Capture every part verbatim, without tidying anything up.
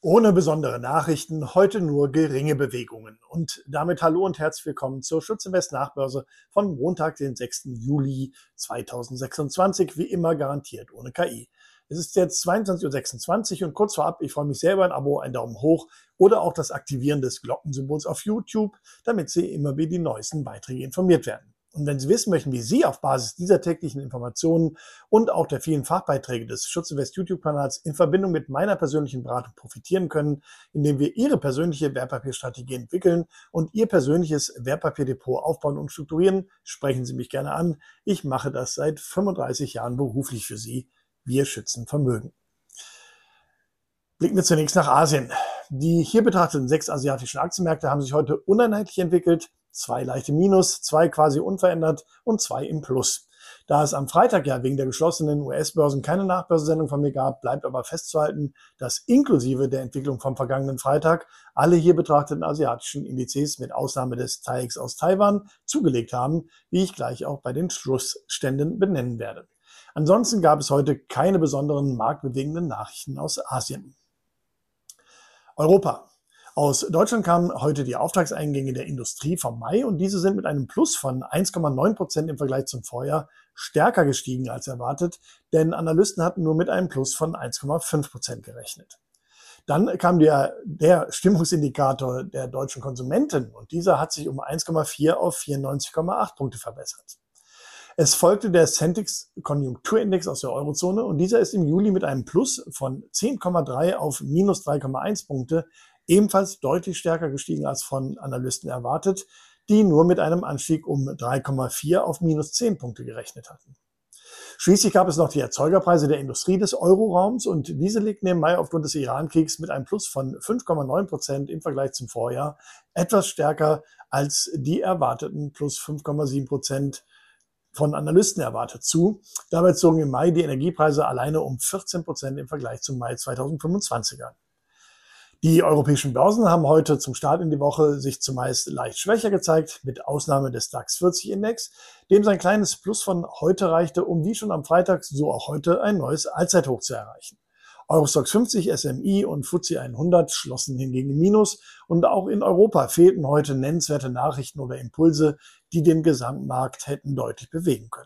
Ohne besondere Nachrichten, heute nur geringe Bewegungen. Und damit hallo und herzlich willkommen zur Schutzinvest Nachbörse von Montag, den sechsten Juli zweitausendsechsundzwanzig, wie immer garantiert ohne K I. Es ist jetzt zweiundzwanzig Uhr sechsundzwanzig und kurz vorab, ich freue mich sehr über ein Abo, einen Daumen hoch oder auch das Aktivieren des Glockensymbols auf YouTube, damit Sie immer über die neuesten Beiträge informiert werden. Und wenn Sie wissen möchten, wie Sie auf Basis dieser täglichen Informationen und auch der vielen Fachbeiträge des Schutzinvest YouTube-Kanals in Verbindung mit meiner persönlichen Beratung profitieren können, indem wir Ihre persönliche Wertpapierstrategie entwickeln und Ihr persönliches Wertpapierdepot aufbauen und strukturieren, sprechen Sie mich gerne an. Ich mache das seit fünfunddreißig Jahren beruflich für Sie. Wir schützen Vermögen. Blicken wir zunächst nach Asien. Die hier betrachteten sechs asiatischen Aktienmärkte haben sich heute uneinheitlich entwickelt. Zwei leichte Minus, zwei quasi unverändert und zwei im Plus. Da es am Freitag ja wegen der geschlossenen U S-Börsen keine Nachbörsensendung von mir gab, bleibt aber festzuhalten, dass inklusive der Entwicklung vom vergangenen Freitag alle hier betrachteten asiatischen Indizes mit Ausnahme des T A I X aus Taiwan zugelegt haben, wie ich gleich auch bei den Schlussständen benennen werde. Ansonsten gab es heute keine besonderen marktbewegenden Nachrichten aus Asien. Europa. Aus Deutschland kamen heute die Auftragseingänge der Industrie vom Mai und diese sind mit einem Plus von eins Komma neun Prozent im Vergleich zum Vorjahr stärker gestiegen als erwartet, denn Analysten hatten nur mit einem Plus von eins Komma fünf Prozent gerechnet. Dann kam der, der Stimmungsindikator der deutschen Konsumenten und dieser hat sich um eins Komma vier auf vierundneunzig Komma acht Punkte verbessert. Es folgte der Centix Konjunkturindex aus der Eurozone und dieser ist im Juli mit einem Plus von zehn Komma drei auf minus drei Komma eins Punkte ebenfalls deutlich stärker gestiegen als von Analysten erwartet, die nur mit einem Anstieg um drei Komma vier auf minus zehn Punkte gerechnet hatten. Schließlich gab es noch die Erzeugerpreise der Industrie des Euroraums und diese legten im Mai aufgrund des Iran-Kriegs mit einem Plus von fünf Komma neun Prozent im Vergleich zum Vorjahr etwas stärker als die erwarteten plus fünf Komma sieben Prozent von Analysten erwartet zu. Dabei zogen im Mai die Energiepreise alleine um vierzehn Prozent im Vergleich zum Mai zweitausendfünfundzwanzig an. Die europäischen Börsen haben heute zum Start in die Woche sich zumeist leicht schwächer gezeigt, mit Ausnahme des DAX vierzig Index, dem sein kleines Plus von heute reichte, um wie schon am Freitag so auch heute ein neues Allzeithoch zu erreichen. Eurostoxx fünfzig, S M I und F T S E hundert schlossen hingegen im Minus und auch in Europa fehlten heute nennenswerte Nachrichten oder Impulse, die den Gesamtmarkt hätten deutlich bewegen können.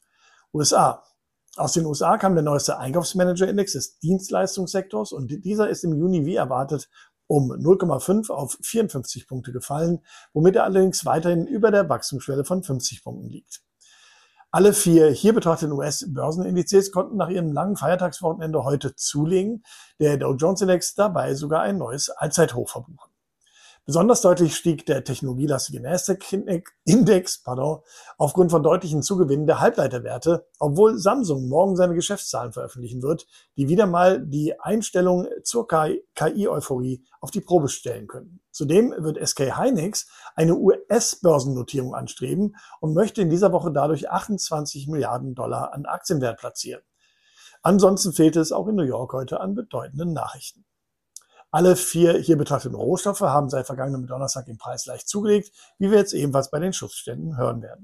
U S A. Aus den U S A kam der neueste Einkaufsmanager-Index des Dienstleistungssektors und dieser ist im Juni wie erwartet um null Komma fünf auf vierundfünfzig Punkte gefallen, womit er allerdings weiterhin über der Wachstumsschwelle von fünfzig Punkten liegt. Alle vier hier betrachteten U S-Börsenindizes konnten nach ihrem langen Feiertagswochenende heute zulegen, der Dow Jones Index dabei sogar ein neues Allzeithoch verbuchen. Besonders deutlich stieg der technologielastige Nasdaq-Index pardon, aufgrund von deutlichen Zugewinnen der Halbleiterwerte, obwohl Samsung morgen seine Geschäftszahlen veröffentlichen wird, die wieder mal die Einstellung zur K I-Euphorie auf die Probe stellen können. Zudem wird S K Hynix eine U S-Börsennotierung anstreben und möchte in dieser Woche dadurch achtundzwanzig Milliarden Dollar an Aktienwert platzieren. Ansonsten fehlte es auch in New York heute an bedeutenden Nachrichten. Alle vier hier betrachteten Rohstoffe haben seit vergangenem Donnerstag im Preis leicht zugelegt, wie wir jetzt ebenfalls bei den Schlussständen hören werden.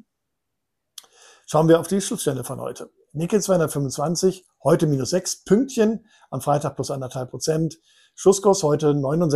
Schauen wir auf die Schlussstände von heute. Nickel zweihundertfünfundzwanzig, heute minus sechs Pünktchen, am Freitag plus eins Komma fünf Prozent. Schlusskurs heute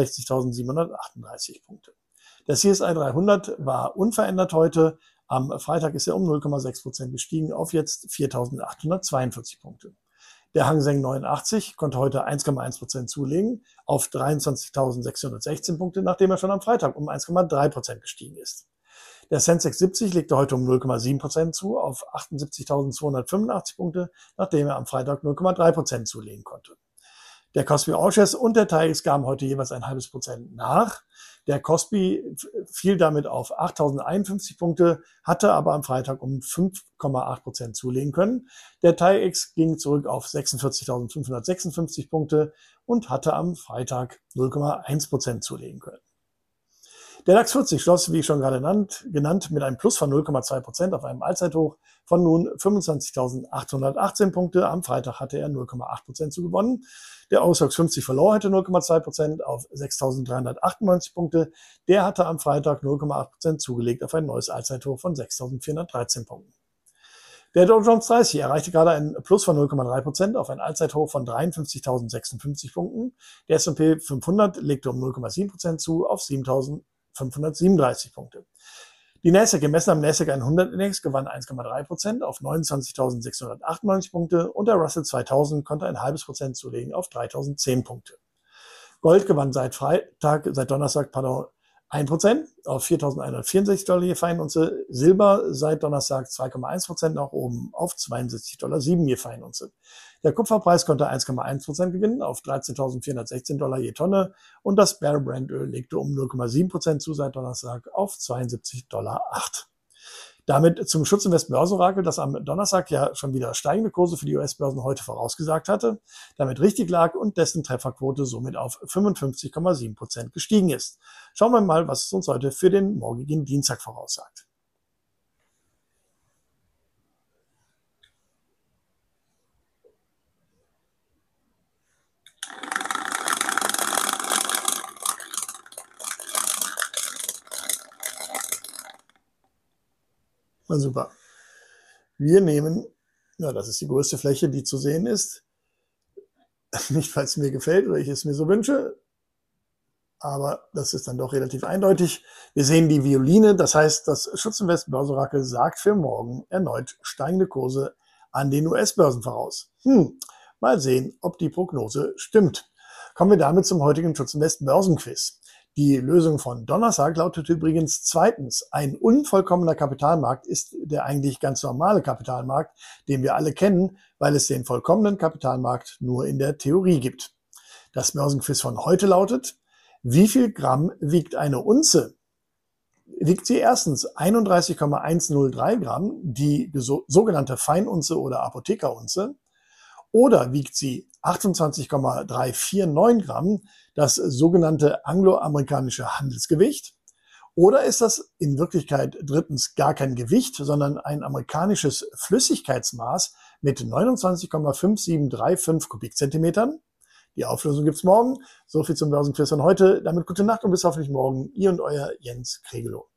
neunundsechzigtausendsiebenhundertachtundreißig Punkte. Der C S I dreihundert war unverändert heute. Am Freitag ist er um null Komma sechs Prozent gestiegen auf jetzt viertausendachthundertzweiundvierzig Punkte. Der Hang Seng neunundachtzig konnte heute eins Komma eins Prozent zulegen auf dreiundzwanzigtausendsechshundertsechzehn Punkte, nachdem er schon am Freitag um eins Komma drei Prozent gestiegen ist. Der Sensex siebzig legte heute um null Komma sieben Prozent zu auf achtundsiebzigtausendzweihundertfünfundachtzig Punkte, nachdem er am Freitag null Komma drei Prozent zulegen konnte. Der Kospi All-Shares und der T A I X gaben heute jeweils ein halbes Prozent nach. Der Kospi fiel damit auf achttausendeinundfünfzig Punkte, hatte aber am Freitag um fünf Komma acht Prozent zulegen können. Der T A I X ging zurück auf sechsundvierzigtausendfünfhundertsechsundfünfzig Punkte und hatte am Freitag null Komma eins Prozent zulegen können. Der DAX vierzig schloss, wie schon gerade genannt, genannt mit einem Plus von null Komma zwei Prozent auf einem Allzeithoch von nun fünfundzwanzigtausendachthundertachtzehn Punkte. Am Freitag hatte er null Komma acht Prozent zugewonnen. Der Eurostoxx fünfzig verlor heute null Komma zwei Prozent auf sechstausenddreihundertachtundneunzig Punkte. Der hatte am Freitag null Komma acht Prozent zugelegt auf ein neues Allzeithoch von sechstausendvierhundertdreizehn Punkten. Der Dow Jones dreißig erreichte gerade ein Plus von null Komma drei Prozent auf ein Allzeithoch von dreiundfünfzigtausendsechsundfünfzig Punkten. Der S und P fünfhundert legte um null Komma sieben Prozent zu auf siebentausendfünfhundertsiebenunddreißig Punkte. Die Nasdaq, gemessen am Nasdaq hundert Index, gewann eins Komma drei Prozent auf neunundzwanzigtausendsechshundertachtundneunzig Punkte und der Russell zweitausend konnte ein halbes Prozent zulegen auf dreitausendzehn Punkte. Gold gewann seit Freitag, seit Donnerstag, pardon, ein Prozent auf viertausendeinhundertvierundsechzig Dollar je Feinunze. Silber seit Donnerstag zwei Komma eins Prozent nach oben auf zweiundsiebzig Komma sieben Dollar je Feinunze. Der Kupferpreis konnte eins Komma eins Prozent gewinnen auf dreizehntausendvierhundertsechzehn Dollar je Tonne und das Barrel Brent Öl legte um null Komma sieben Prozent zu seit Donnerstag auf zweiundsiebzig Komma acht Dollar. Damit zum Schutzinvest Börseorakel, das am Donnerstag ja schon wieder steigende Kurse für die U S-Börsen heute vorausgesagt hatte, damit richtig lag und dessen Trefferquote somit auf fünfundfünfzig Komma sieben Prozent gestiegen ist. Schauen wir mal, was es uns heute für den morgigen Dienstag voraussagt. Na super. Wir nehmen, ja, das ist die größte Fläche, die zu sehen ist. Nicht, weil es mir gefällt oder ich es mir so wünsche, aber das ist dann doch relativ eindeutig. Wir sehen die Violine, das heißt, das Schutzinvest Börseorakel sagt für morgen erneut steigende Kurse an den U S-Börsen voraus. Hm, mal sehen, ob die Prognose stimmt. Kommen wir damit zum heutigen Schutzinvest Börsenquiz. Die Lösung von Donnerstag lautet übrigens zweitens: Ein unvollkommener Kapitalmarkt ist der eigentlich ganz normale Kapitalmarkt, den wir alle kennen, weil es den vollkommenen Kapitalmarkt nur in der Theorie gibt. Das Börsenquiz von heute lautet: Wie viel Gramm wiegt eine Unze? Wiegt sie erstens einunddreißig Komma hundertdrei Gramm, die sogenannte Feinunze oder Apothekerunze, oder wiegt sie achtundzwanzig Komma dreihundertneunundvierzig Gramm, das sogenannte angloamerikanische Handelsgewicht? Oder ist das in Wirklichkeit drittens gar kein Gewicht, sondern ein amerikanisches Flüssigkeitsmaß mit neunundzwanzig Komma fünf sieben drei fünf Kubikzentimetern? Die Auflösung gibt's morgen. So viel zum Börsenquiz von heute. Damit gute Nacht und bis hoffentlich morgen. Ihr und euer Jens Kregelow.